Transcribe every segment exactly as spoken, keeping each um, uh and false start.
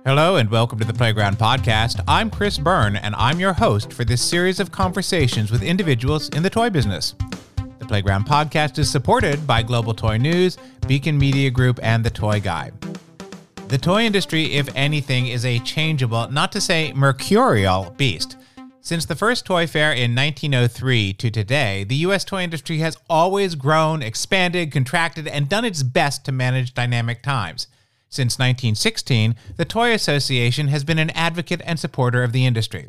Hello and welcome to the Playground Podcast. I'm Chris Byrne and I'm your host for this series of conversations with individuals in the toy business. The Playground Podcast is supported by Global Toy News, Beacon Media Group, and The Toy Guide. The toy industry, if anything, is a changeable, not to say mercurial, beast. Since the first toy fair in nineteen oh three to today, the U S toy industry has always grown, expanded, contracted, and done its best to manage dynamic times. Since nineteen sixteen, the Toy Association has been an advocate and supporter of the industry.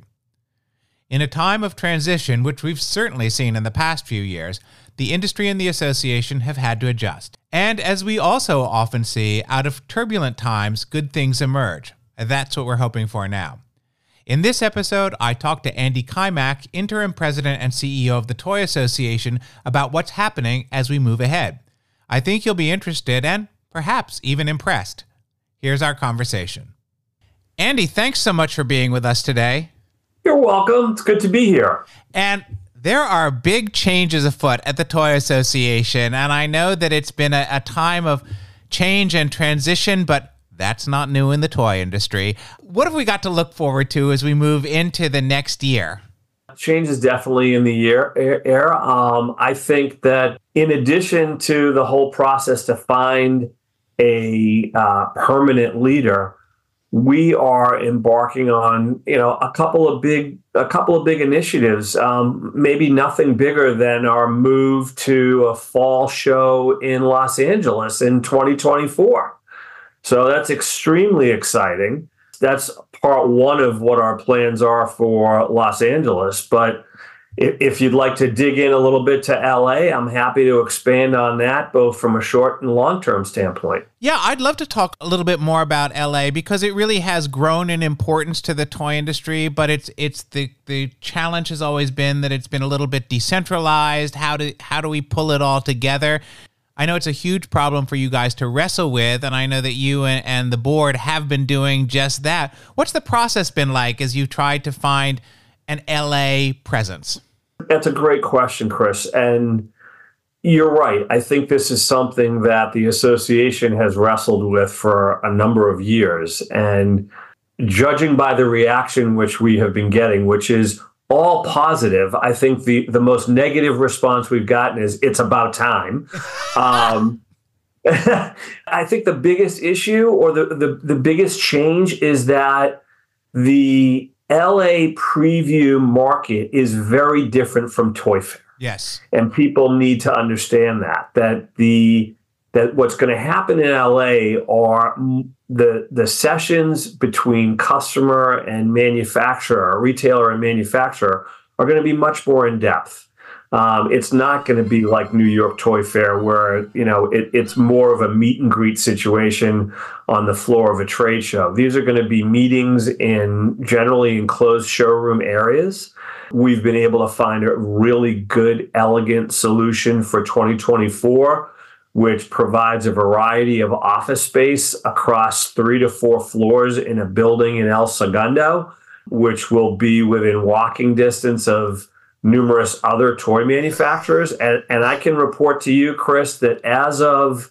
In a time of transition, which we've certainly seen in the past few years, the industry and the association have had to adjust. And as we also often see, out of turbulent times, good things emerge. That's what we're hoping for now. In this episode, I talked to Andy Kymak, interim president and C E O of the Toy Association, about what's happening as we move ahead. I think you'll be interested and perhaps even impressed. Here's our conversation. Andy, thanks so much for being with us today. You're welcome. It's good to be here. And there are big changes afoot at the Toy Association, and I know that it's been a, a time of change and transition, but that's not new in the toy industry. What have we got to look forward to as we move into the next year? Change is definitely in the year air. Um, I think that in addition to the whole process to find a uh, permanent leader, we are embarking on, you know, a couple of big, a couple of big initiatives. Um, maybe nothing bigger than our move to a fall show in Los Angeles in twenty twenty-four. So that's extremely exciting. That's part one of what our plans are for Los Angeles. But if, if you'd like to dig in a little bit to L A, I'm happy to expand on that, both from a short and long-term standpoint. Yeah, I'd love to talk a little bit more about L A because it really has grown in importance to the toy industry, but it's it's the the challenge has always been that it's been a little bit decentralized. How do how do we pull it all together? I know it's a huge problem for you guys to wrestle with, and I know that you and, and the board have been doing just that. What's the process been like as you tried to find an L A presence? That's a great question, Chris. And you're right. I think this is something that the association has wrestled with for a number of years. And judging by the reaction which we have been getting, which is all positive, I think the, the most negative response we've gotten is it's about time. Um, I think the biggest issue or the, the, the biggest change is that the L A preview market is very different from Toy Fair. Yes. And people need to understand that, that the that what's going to happen in L A are the the sessions between customer and manufacturer, retailer and manufacturer, are going to be much more in depth. Um, it's not going to be like New York Toy Fair, where you know it, it's more of a meet and greet situation on the floor of a trade show. These are going to be meetings in generally enclosed showroom areas. We've been able to find a really good, elegant solution for twenty twenty-four, which provides a variety of office space across three to four floors in a building in El Segundo, which will be within walking distance of numerous other toy manufacturers. And, and I can report to you, Chris, that as of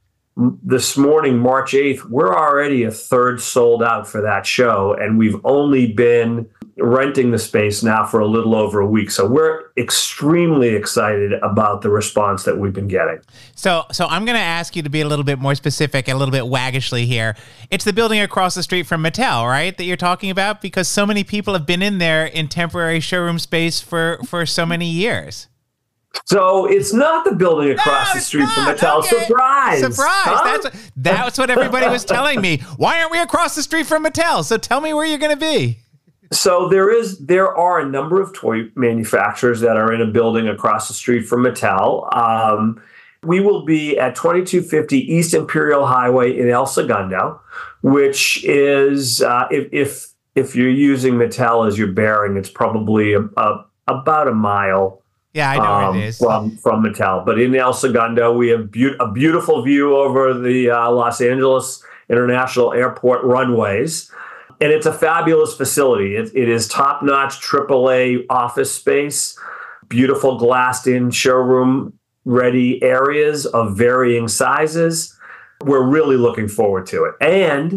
this morning, March eighth, we're already a third sold out for that show. And we've only been renting the space now for a little over a week. So we're extremely excited about the response that we've been getting. So so I'm going to ask you to be a little bit more specific and a little bit waggishly here. It's the building across the street from Mattel, right, that you're talking about? Because so many people have been in there in temporary showroom space for, for so many years. So it's not the building across no, the street not. from Mattel. Okay. Surprise! Surprise! Huh? That's, that's what everybody was telling me. Why aren't we across the street from Mattel? So tell me where you're going to be. So there is, there are a number of toy manufacturers that are in a building across the street from Mattel. Um, we will be at twenty-two fifty East Imperial Highway in El Segundo, which is, uh, if, if if you're using Mattel as your bearing, it's probably a, a, about a mile. Yeah, I know um, where it is. From, from Mattel. But in El Segundo, we have be- a beautiful view over the uh, Los Angeles International Airport runways. And it's a fabulous facility. It, it is top-notch triple A office space, beautiful glassed-in showroom-ready areas of varying sizes. We're really looking forward to it. And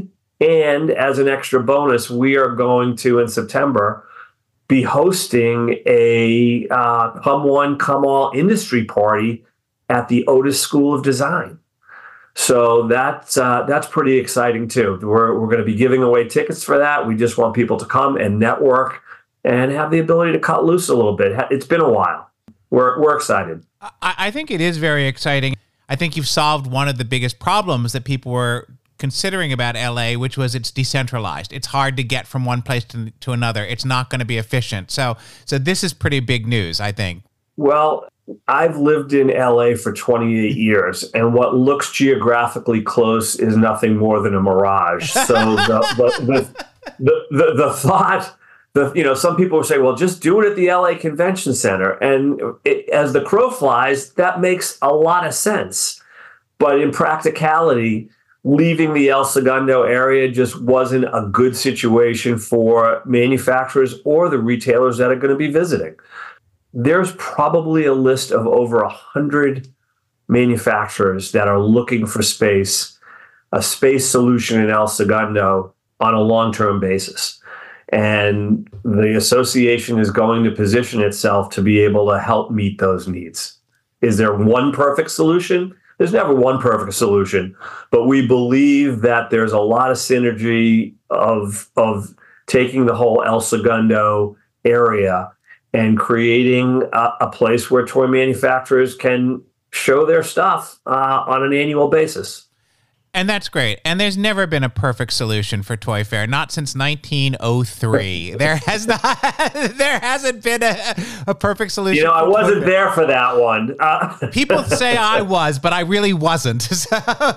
And as an extra bonus, we are going to, in September, be hosting a uh, Come One, Come All industry party at the Otis School of Design. So that's uh, that's pretty exciting too. We're we're going to be giving away tickets for that. We just want people to come and network and have the ability to cut loose a little bit. It's been a while. We're we're excited. I, I think it is very exciting. I think you've solved one of the biggest problems that people were considering about L A, which was it's decentralized. It's hard to get from one place to, to another. It's not going to be efficient. So so this is pretty big news, I think. Well, I've lived in L A for twenty-eight years, and what looks geographically close is nothing more than a mirage. So the the, the, the, the, the thought, the you know, some people will say, well, just do it at the L A Convention Center. And it, as the crow flies, that makes a lot of sense. But in practicality, leaving the El Segundo area just wasn't a good situation for manufacturers or the retailers that are going to be visiting. There's probably a list of over one hundred manufacturers that are looking for space, a space solution in El Segundo on a long-term basis. And the association is going to position itself to be able to help meet those needs. Is there one perfect solution? There's never one perfect solution, but we believe that there's a lot of synergy of, of taking the whole El Segundo area and creating a, a place where toy manufacturers can show their stuff uh, on an annual basis. And that's great. And there's never been a perfect solution for Toy Fair, not since nineteen oh three. There has not, there hasn't been a, a perfect solution. You know, I wasn't there for that one. Uh- People say I was, but I really wasn't. So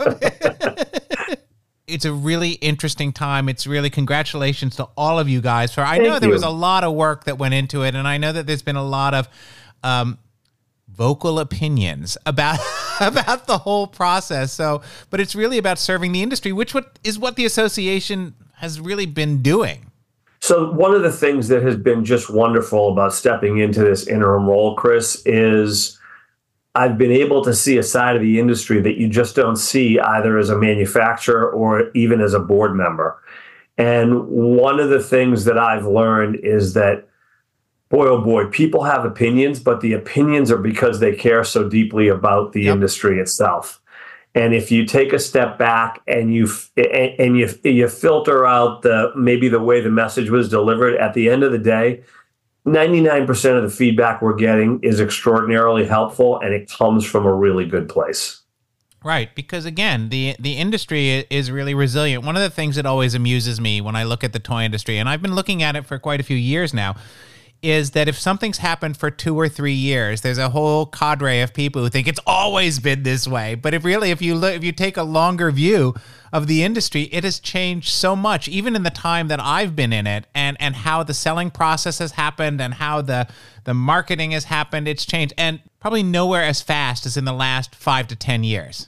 it's a really interesting time. It's really congratulations to all of you guys for, I Thank know there you. was a lot of work that went into it. And I know that there's been a lot of um, vocal opinions about, about the whole process. So, but it's really about serving the industry, which what is what the association has really been doing. So one of the things that has been just wonderful about stepping into this interim role, Chris, is I've been able to see a side of the industry that you just don't see either as a manufacturer or even as a board member. And one of the things that I've learned is that, boy, oh boy, people have opinions, but the opinions are because they care so deeply about the yep. industry itself. And if you take a step back and you and you you filter out the maybe the way the message was delivered, at the end of the day, ninety-nine percent of the feedback we're getting is extraordinarily helpful, and it comes from a really good place. Right, because again, the the industry is really resilient. One of the things that always amuses me when I look at the toy industry, and I've been looking at it for quite a few years now, is that if something's happened for two or three years, there's a whole cadre of people who think it's always been this way. But if really, if you look, if you take a longer view of the industry, it has changed so much, even in the time that I've been in it, and and how the selling process has happened and how the the marketing has happened. It's changed, and probably nowhere as fast as in the last five to ten years.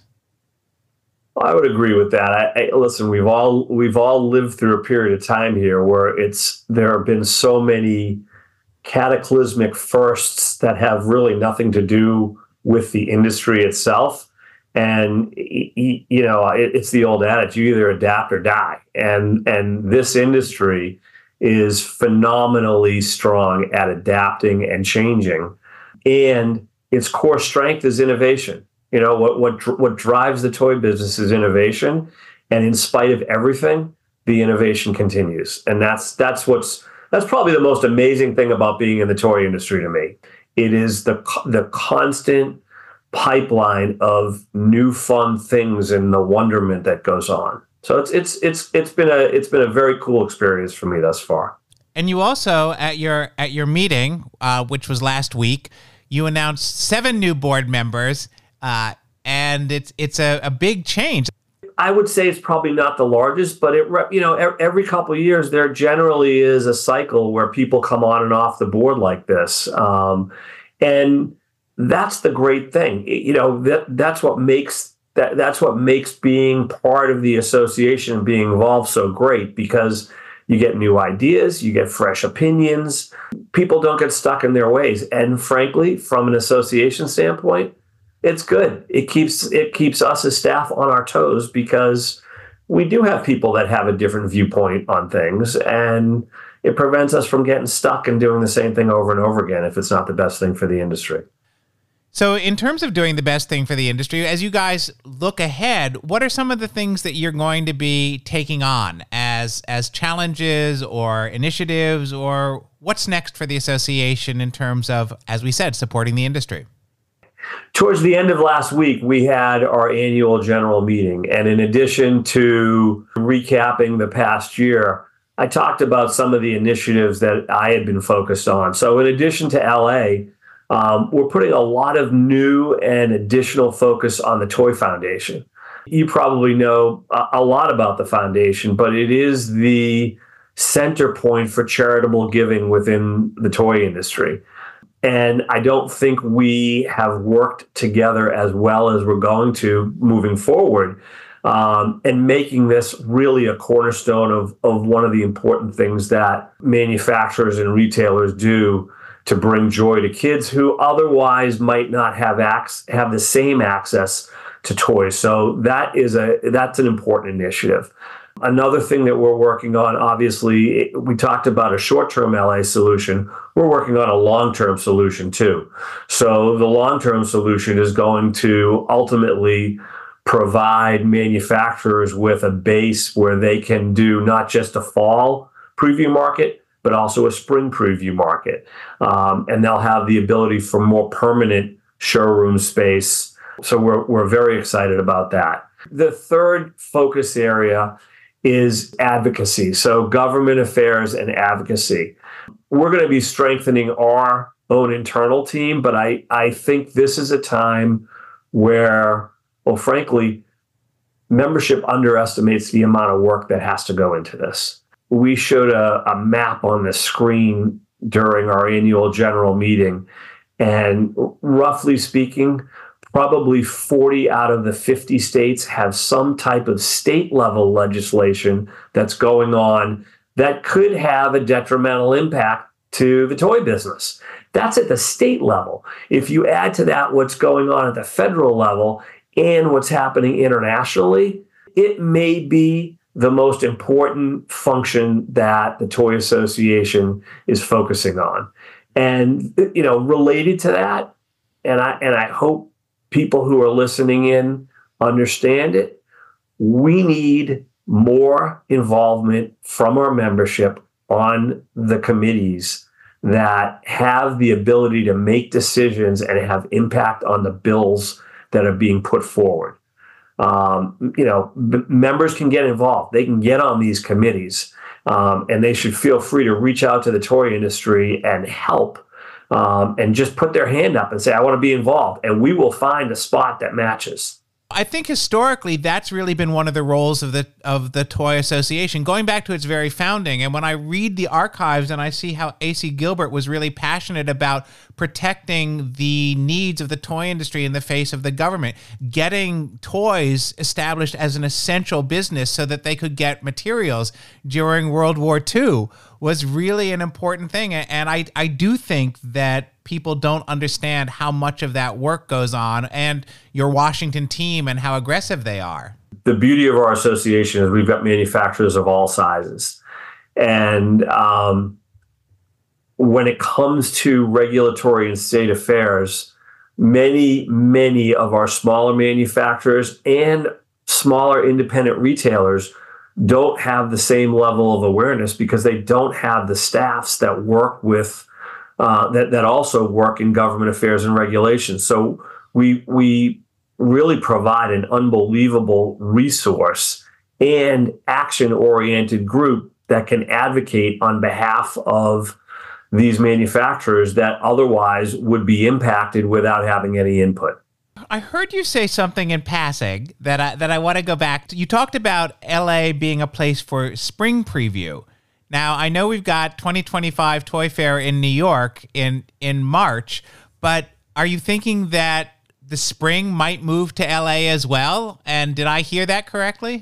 I would agree with that. I, I, listen, we've all we've all lived through a period of time here where it's there have been so many cataclysmic firsts that have really nothing to do with the industry itself. And, you know, it's the old adage, you either adapt or die. And, and this industry is phenomenally strong at adapting and changing. And its core strength is innovation. You know, what, what, what drives the toy business is innovation. And in spite of everything, the innovation continues. And that's, that's what's, That's probably the most amazing thing about being in the toy industry to me. It is the the constant pipeline of new fun things and the wonderment that goes on. So it's it's it's it's been a it's been a very cool experience for me thus far. And you also at your at your meeting, uh, which was last week, you announced seven new board members, uh, and it's it's a, a big change. I would say it's probably not the largest, but it, you know, every couple of years there generally is a cycle where people come on and off the board like this, um, and that's the great thing. You know, that that's what makes that that's what makes being part of the association and being involved so great, because you get new ideas, you get fresh opinions. People don't get stuck in their ways, and frankly, from an association standpoint, it's good. It keeps it keeps us as staff on our toes, because we do have people that have a different viewpoint on things, and it prevents us from getting stuck and doing the same thing over and over again if it's not the best thing for the industry. So in terms of doing the best thing for the industry, as you guys look ahead, what are some of the things that you're going to be taking on as as challenges or initiatives, or what's next for the association in terms of, as we said, supporting the industry? Towards the end of last week, we had our annual general meeting. And in addition to recapping the past year, I talked about some of the initiatives that I had been focused on. So in addition to L A, um, we're putting a lot of new and additional focus on the Toy Foundation. You probably know a, a lot about the foundation, but it is the center point for charitable giving within the toy industry. And I don't think we have worked together as well as we're going to moving forward, um, and making this really a cornerstone of, of one of the important things that manufacturers and retailers do to bring joy to kids who otherwise might not have ac- have the same access to toys. So that is a that's an important initiative. Another thing that we're working on, obviously, we talked about a short-term L A solution. We're working on a long-term solution too. So the long-term solution is going to ultimately provide manufacturers with a base where they can do not just a fall preview market, but also a spring preview market. Um, and they'll have the ability for more permanent showroom space. So we're we're very excited about that. The third focus area is advocacy. So government affairs and advocacy. We're going to be strengthening our own internal team, but I, I think this is a time where, well, frankly, membership underestimates the amount of work that has to go into this. We showed a, a map on the screen during our annual general meeting, and roughly speaking, probably forty out of the fifty states have some type of state level legislation that's going on that could have a detrimental impact to the toy business. That's at the state level. If you add to that what's going on at the federal level and what's happening internationally, it may be the most important function that the Toy Association is focusing on. And, you know, related to that, and I and I hope people who are listening in understand it, we need more involvement from our membership on the committees that have the ability to make decisions and have impact on the bills that are being put forward. Um, you know, b- members can get involved. They can get on these committees, um, and they should feel free to reach out to the toy industry and help, um, and just put their hand up and say, I want to be involved, and we will find a spot that matches. I think historically that's really been one of the roles of the of the Toy Association, going back to its very founding. And when I read the archives and I see how A C Gilbert was really passionate about protecting the needs of the toy industry in the face of the government, getting toys established as an essential business so that they could get materials during World War Two was really an important thing. And I, I do think that people don't understand how much of that work goes on, and your Washington team and how aggressive they are. The beauty of our association is we've got manufacturers of all sizes. And um, when it comes to regulatory and state affairs, many, many of our smaller manufacturers and smaller independent retailers don't have the same level of awareness because they don't have the staffs that work with Uh, that that also work in government affairs and regulations. So we we really provide an unbelievable resource and action-oriented group that can advocate on behalf of these manufacturers that otherwise would be impacted without having any input. I heard you say something in passing that I, that I want to go back to. You talked about L A being a place for spring preview. Now, I know we've got twenty twenty-five Toy Fair in New York in, in March, but are you thinking that the spring might move to L A as well? And did I hear that correctly?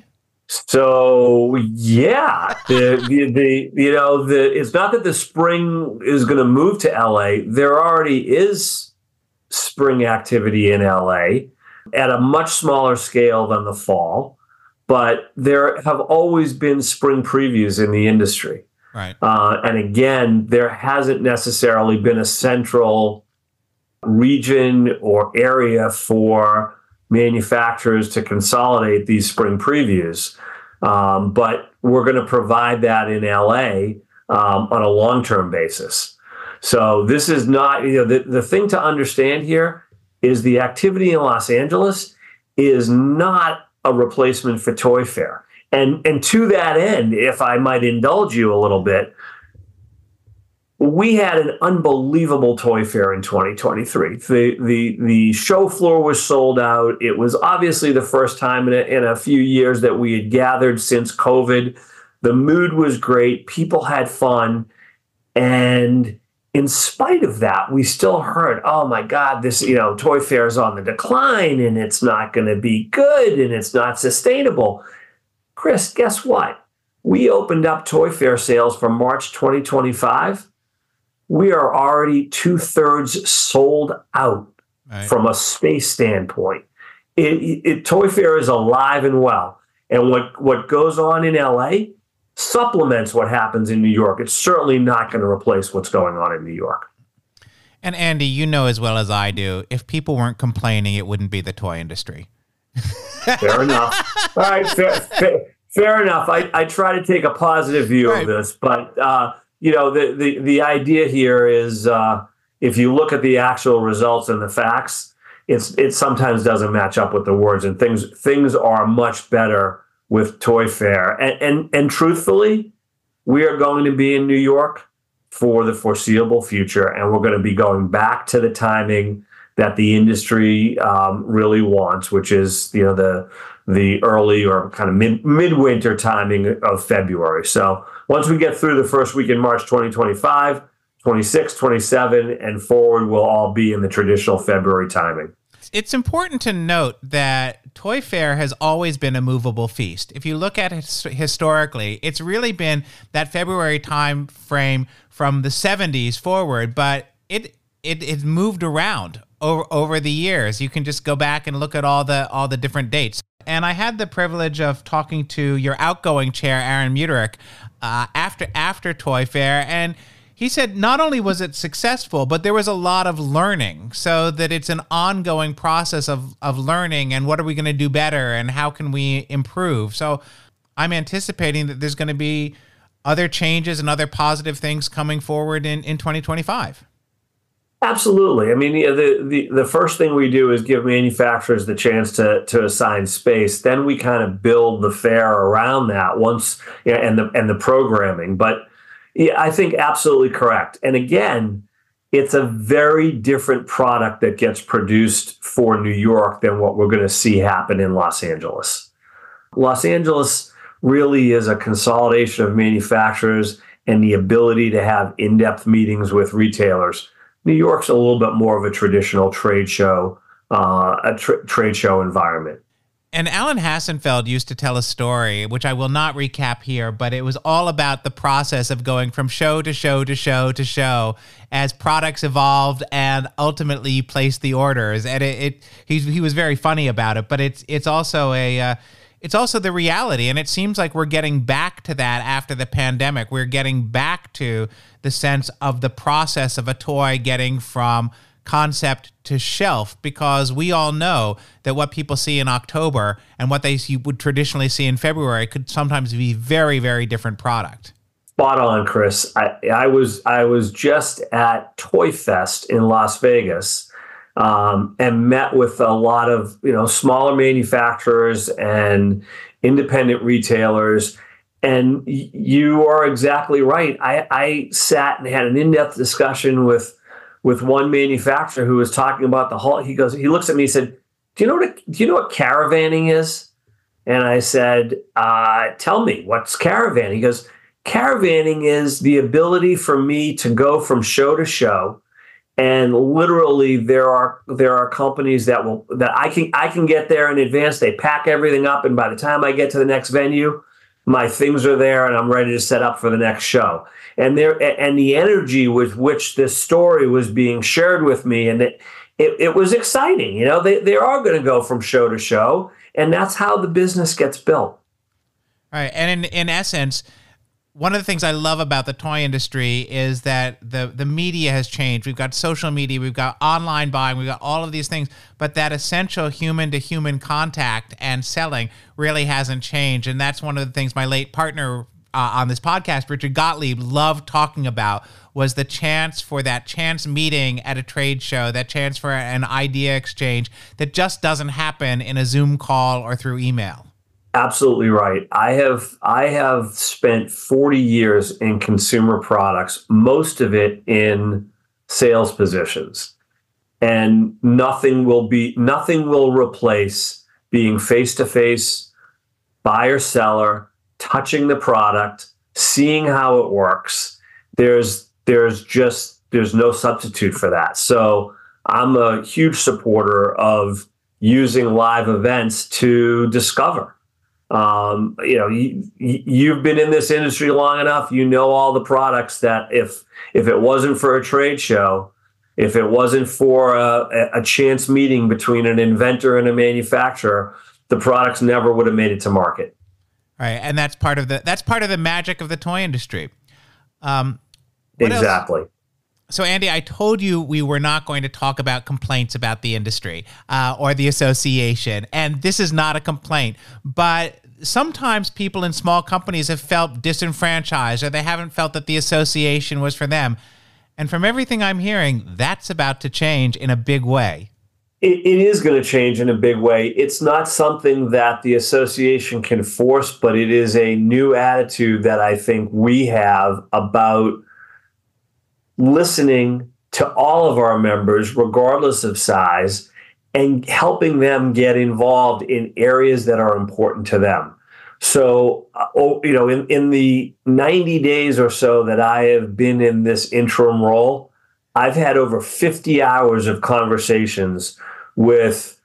So, yeah, the, the, the you know, the it's not that the spring is going to move to L A. There already is spring activity in L A at a much smaller scale than the fall. but there have always been spring previews in the industry. Right. Uh, and again, there hasn't necessarily been a central region or area for manufacturers to consolidate these spring previews. Um, but we're going to provide that in L A um, on a long-term basis. So this is not, you know, the, the thing to understand here is the activity in Los Angeles is not a replacement for Toy Fair. And, and to that end, if I might indulge you a little bit, we had an unbelievable Toy Fair in twenty twenty-three. The, the, the show floor was sold out. It was obviously the first time in a, in a few years that we had gathered since COVID. The mood was great. People had fun. And in spite of that, we still heard, oh my God, this, you know, Toy Fair is on the decline and it's not going to be good and it's not sustainable. Chris, guess what? We opened up Toy Fair sales for March twenty twenty-five. We are already two-thirds sold out right. from a space standpoint. It, it, Toy Fair is alive and well. And what, what goes on in L A supplements what happens in New York. It's certainly not going to replace what's going on in New York. And Andy, you know as well as I do, if people weren't complaining, it wouldn't be the toy industry. Fair enough. All right, fair, fair, fair enough. I, I try to take a positive view right. of this, but uh, you know, the, the, the idea here is uh, if you look at the actual results and the facts, it's it sometimes doesn't match up with the words, and things things are much better with Toy Fair. And, and and truthfully, we are going to be in New York for the foreseeable future, and we're going to be going back to the timing that the industry um, really wants, which is, you know, the the early or kind of mid midwinter timing of February. So once we get through the first week in March twenty twenty-five, twenty-six, twenty-seven, and forward, we'll all be in the traditional February timing. It's important to note that Toy Fair has always been a movable feast. If you look at it historically, it's really been that February time frame from the seventies forward, but it it it's moved around over over the years. You can just go back and look at all the all the different dates. And I had the privilege of talking to your outgoing chair, Aaron Muterick, uh, after after Toy Fair, and he said not only was it successful, but there was a lot of learning, so that it's an ongoing process of, of learning and what are we going to do better and how can we improve. So I'm anticipating that there's going to be other changes and other positive things coming forward in, in twenty twenty-five. Absolutely. I mean, the, the the first thing we do is give manufacturers the chance to to assign space. Then we kind of build the fair around that once, you know, and the and the programming. But yeah, I think absolutely correct. And again, it's a very different product that gets produced for New York than what we're going to see happen in Los Angeles. Los Angeles really is a consolidation of manufacturers and the ability to have in-depth meetings with retailers. New York's a little bit more of a traditional trade show, uh, a tra- trade show environment. And Alan Hassenfeld used to tell a story, which I will not recap here, but it was all about the process of going from show to show to show to show as products evolved and ultimately you placed the orders. And it, it he, he was very funny about it, but it's it's also a uh, it's also the reality. And it seems like we're getting back to that after the pandemic. We're getting back to the sense of the process of a toy getting from concept to shelf, because we all know that what people see in October and what they see, would traditionally see in February could sometimes be very, very different product. Spot on, Chris. I, I was I was just at Toy Fest in Las Vegas um, and met with a lot of, you know, smaller manufacturers and independent retailers. And you are exactly right. I, I sat and had an in-depth discussion with with one manufacturer who was talking about the whole. He goes, he looks at me, he said, "Do you know what? A, do you know what caravanning is?" And I said, uh, "Tell me, what's caravanning?" He goes, "Caravanning is the ability for me to go from show to show, and literally there are there are companies that will that I can I can get there in advance. They pack everything up, and by the time I get to the next venue, my things are there, and I'm ready to set up for the next show." And there, and the energy with which this story was being shared with me, and it, it, it was exciting. You know, they, they are going to go from show to show, And that's how the business gets built. All right. And in, in essence, one of the things I love about the toy industry is that the, the media has changed. We've got social media, we've got online buying, we've got all of these things, but that essential human-to-human contact and selling really hasn't changed. And that's one of the things my late partner uh, on this podcast, Richard Gottlieb, loved talking about, was the chance for that chance meeting at a trade show, that chance for an idea exchange that just doesn't happen in a Zoom call or through email. Absolutely right. I have I have spent forty years in consumer products, most of it in sales positions. And nothing will be nothing will replace being face-to-face, buyer seller, touching the product, seeing how it works. There's there's just there's no substitute for that. So I'm a huge supporter of using live events to discover. Um, you know, you, you've been in this industry long enough. You know all the products that if if it wasn't for a trade show, if it wasn't for a, a chance meeting between an inventor and a manufacturer, the products never would have made it to market. Right, and that's part of the that's part of the magic of the toy industry. Um, exactly. Else? So, Andy, I told you we were not going to talk about complaints about the industry uh, or the association, and this is not a complaint, but sometimes people in small companies have felt disenfranchised or they haven't felt that the association was for them. And from everything I'm hearing, that's about to change in a big way. It, it is going to change in a big way. It's not something that the association can force, but it is a new attitude that I think we have about listening to all of our members, regardless of size, and helping them get involved in areas that are important to them. So, uh, you know, in, in the ninety days or so that I have been in this interim role, I've had over fifty hours of conversations with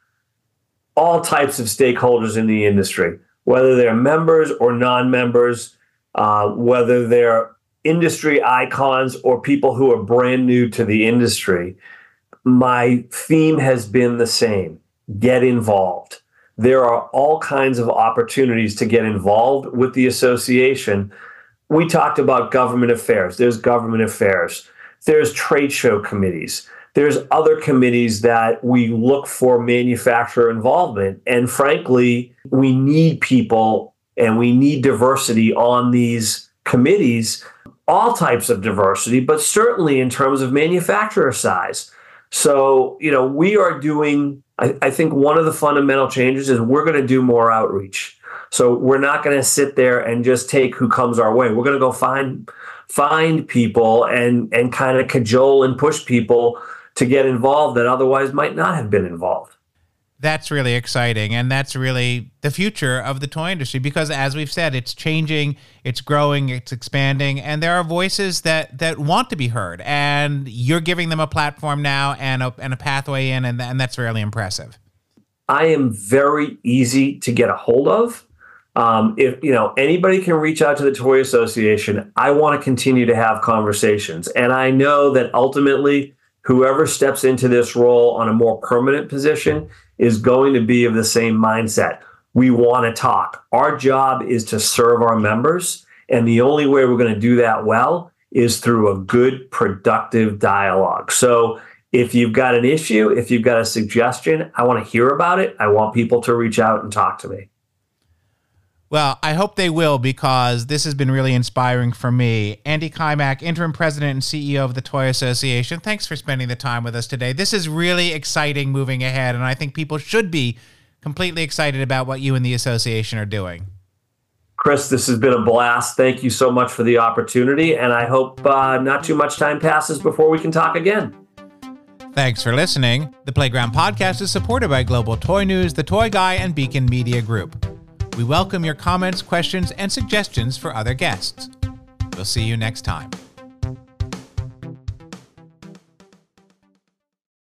all types of stakeholders in the industry, whether they're members or non-members, uh, whether they're industry icons or people who are brand new to the industry. My theme has been the same: get involved. There are all kinds of opportunities to get involved with the association. We talked about government affairs. There's government affairs. There's trade show committees. There's other committees that we look for manufacturer involvement. And frankly, we need people and we need diversity on these committees, all types of diversity, but certainly in terms of manufacturer size. So, you know, we are doing, I, I think one of the fundamental changes is we're going to do more outreach. So we're not going to sit there and just take who comes our way. We're going to go find find people and and kind of cajole and push people to get involved that otherwise might not have been involved. That's really exciting. And that's really the future of the toy industry, because as we've said, it's changing, it's growing, it's expanding, and there are voices that that want to be heard. And you're giving them a platform now and a, and a pathway in, and, and that's really impressive. I am very easy to get a hold of. Um, if you know anybody can reach out to the Toy Association, I want to continue to have conversations. And I know that ultimately, whoever steps into this role on a more permanent position is going to be of the same mindset. We want to talk. Our job is to serve our members. And the only way we're going to do that well is through a good, productive dialogue. So if you've got an issue, if you've got a suggestion, I want to hear about it. I want people to reach out and talk to me. Well, I hope they will, because this has been really inspiring for me. Andy Kymak, Interim President and C E O of the Toy Association, thanks for spending the time with us today. This is really exciting moving ahead, and I think people should be completely excited about what you and the association are doing. Chris, this has been a blast. Thank you so much for the opportunity, and I hope uh, not too much time passes before we can talk again. Thanks for listening. The Playground Podcast is supported by Global Toy News, The Toy Guy, and Beacon Media Group. We welcome your comments, questions, and suggestions for other guests. We'll see you next time.